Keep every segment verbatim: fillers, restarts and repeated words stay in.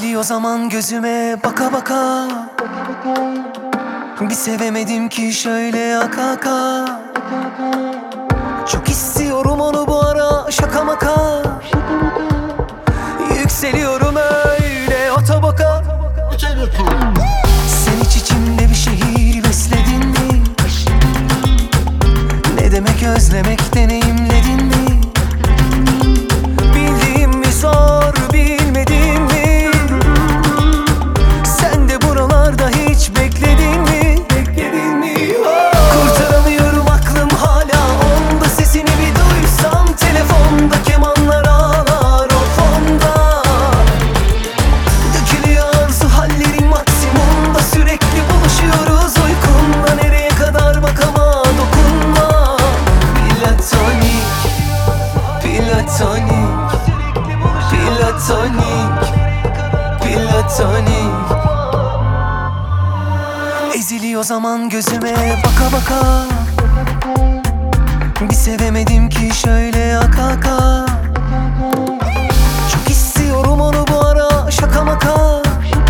Eziliyor zaman gözüme baka baka. Bir sevemedim ki şöyle aka aka. Çok istiyorum onu bu ara şaka maka. Yükseliyorum öyle otobaka. Sen hiç içimde bir şehir besledin mi? Ne demek özlemek deneyimledin mi? Bildiğim mi zor bilmediğim mi? Sen de buralarda hiç bekledin mi? Bekledin mi? Oh. Kurtaramıyorum aklım hala onda. Sesini bir duysam telefonda kemanlar ağlar o fonda. Dökülüyor arzu hallerin maksimumda. Sürekli buluşuyoruz uykumda. Nereye kadar bak ama dokunma. Platonik, platonik, platonik, platonik. Eziliyor zaman gözüme baka baka. Bir sevemedim ki şöyle aka aka. Çok istiyorum onu bu ara şaka maka.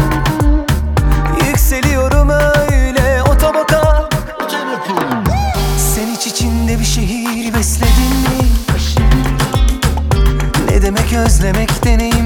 Yükseliyorum öyle otobaka. Sen hiç içinde bir şehir besledin mi? Ne demek özlemek deneyim